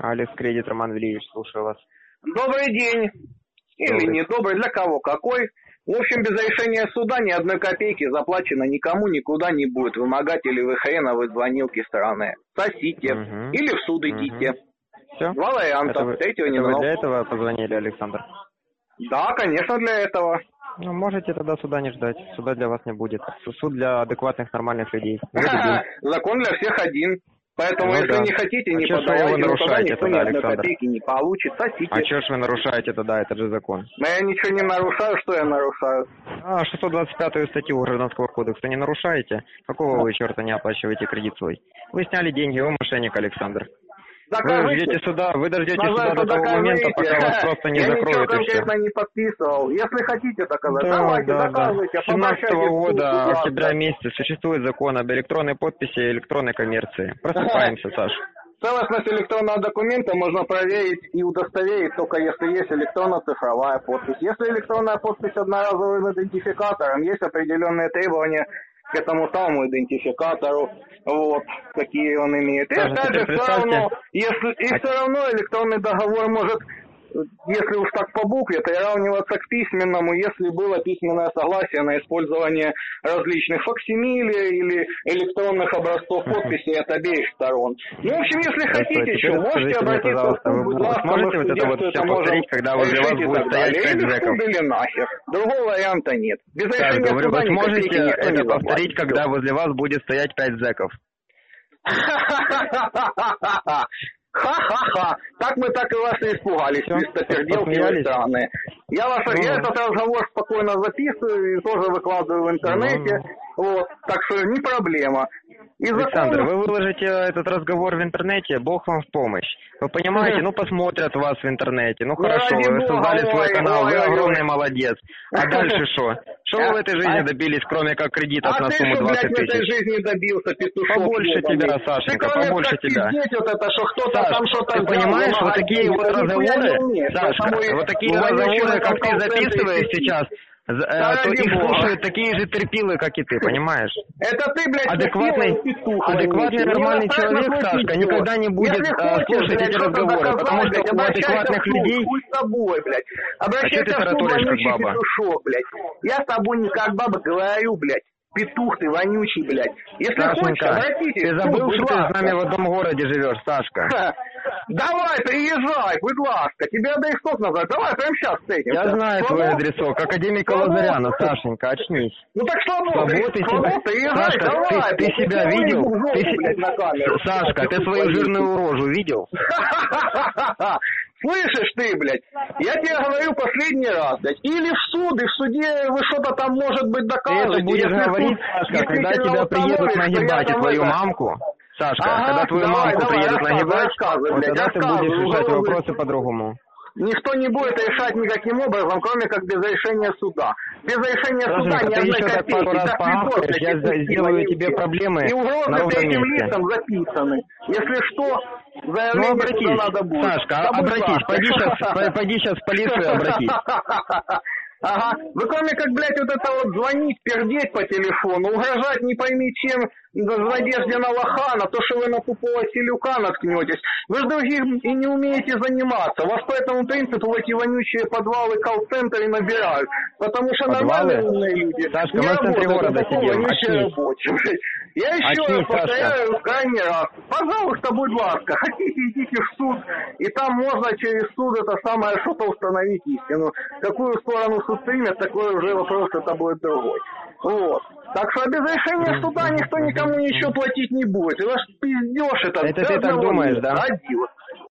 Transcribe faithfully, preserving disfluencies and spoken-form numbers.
Алекс Кредит, Роман Валерьевич, слушаю вас. Добрый день. Или Добрый. не добрый, для кого какой. В общем, без решения суда ни одной копейки заплачено никому никуда не будет. Вымогатели вы хреновы звонилки стороны. Сосите. Угу. Или в суд идите. Угу. Все? Два варианта. Это вы, Третьего это не вы знал. для этого позвонили, Александр? Да, конечно, для этого. Ну, можете тогда суда не ждать. Суда для вас не будет. Суд для адекватных, нормальных людей. Закон для всех один. Поэтому, ну, если да. не хотите, не а подавайте, вы нарушаете никто ни тогда, одной Александр? копейки не получит. Сосите. А что ж вы нарушаете тогда, это же закон? Но я ничего не нарушаю, что я нарушаю? А, шестьсот двадцать пятую статью Гражданского кодекса не нарушаете? Какого вы черта не оплачиваете кредит свой? Вы сняли деньги, вы мошенник, Александр. Докажите. Вы ждете суда, вы дождетесь Назад суда до того докажите. момента, пока вас просто не я закроют ничего и все. конкретно не подписывал. Если хотите доказать, Да, давайте, да, доказывайте. да. А С семнадцатого года, пожалуйста. октября месяца, существует закон об электронной подписи и электронной коммерции. Просыпаемся, Саш. Целостность электронного документа можно проверить и удостоверить только если есть электронно-цифровая подпись. Если электронная подпись одноразовым идентификатором, есть определенные требования к этому самому идентификатору, вот, какие он имеет. И Даже опять же, все равно, если, и А... все равно электронный договор может, если уж так по букве, приравниваться к письменному, если было письменное согласие на использование различных факсимиле или электронных образцов подписи от обеих сторон. Ну, в общем, если хотите еще, можете обратиться в суд, будь ласка, мы сможете вот это вот все повторить, когда возле вас будет стоять пять зэков? Или нахер. Другого варианта нет. Без Так, решения говорю, суда вы сможете это не повторить, когда возле вас будет стоять пять зэков? Ха-ха-ха! Так мы так и вас и испугались, чистоперделки странные. Я, ваш, ну, я этот разговор спокойно записываю и тоже выкладываю в интернете. Ну, вот, так что не проблема. И Александр, закон... вы выложите этот разговор в интернете, Бог вам в помощь. Вы понимаете, ну посмотрят вас в интернете, ну хорошо, вы создали свой канал, вы огромный молодец. А дальше что? Что вы в этой жизни добились, кроме как кредитов на сумму двадцать тысяч? А ты что, блядь, в этой жизни добился, петушок? Побольше тебя, Сашенька, побольше тебя. Вот это, что кто-то Саш, там что-то ты понимаешь, вот такие вот разговоры, Сашка, вот такие разговоры, как ты записываешь сейчас, то их слушают такие же терпилы, как и ты, понимаешь? Это ты, блядь, адекватный, адекватный нормальный человек, Сашка, никогда не будет а, слушать эти разговоры, потому что у адекватных людей... с тобой, блядь. Обращайся а в суд, вонючий как баба? петушок, блядь. Я с тобой не как баба говорю, блядь. Петух ты вонючий, блядь. Если Сашенька, хочешь, обратитесь. Ты забыл, что ты с нами в одном городе живешь, Сашка? Ха. Давай, приезжай, будь ласка. Тебе адресок назвать. Давай, прямо сейчас встретимся. Я знаю Слобод? твой адресок. Академика Лазаряна, Сашенька, очнись. Ну так Слобод, Слобод, ты себя... приезжай, Сашка, давай. ты, ты себя видел? Жопу, Ты... блядь, на камеру. Сашка, ты свою жирную рожу видел? Слышишь ты, блядь, я тебе говорю последний раз, блядь, или в суд, и в суде вы что-то там, может быть, докажете. Ты это будешь если говорить, Сашка, когда тебя приедут нагибать и твою это... мамку, Сашка, ага, когда твою давай, мамку давай, приедут нагибать, вот блядь, тогда ты будешь решать вопросы по-другому. Никто не будет решать никаким образом, кроме как без решения суда. Без решения Сашенька, суда ни одной еще копейки. пару раз поахаешь, я сделаю тебе проблемы и угрозы на ровном третьим месте. лицам записаны. Если что, заявление ну, обратись, туда надо будет. Сашка, обратись, пойди сейчас, пойди сейчас в полицию и обратись. Ага, вы кроме как, блядь, вот это вот звонить, пердеть по телефону, угрожать не пойми чем, в надежде на лоха, на то, что вы на тупого селюка наткнетесь. Вы же другим и не умеете заниматься. Вас по этому принципу в эти вонючие подвалы колл-центры набирают. Потому что нормальные умные люди Сашка, не мы в центре города сидим, очнись. Я еще очнись, раз повторяю в крайний раз. Пожалуйста, будь ласка, хотите, идите в суд, и там можно через суд это самое что-то установить истину. Какую сторону суд примет, такой уже вопрос это будет другой. Вот. Так что без решения суда никто никому ничего платить не будет. И ваш пиздеж это... Это ты так думаешь, да? Радио.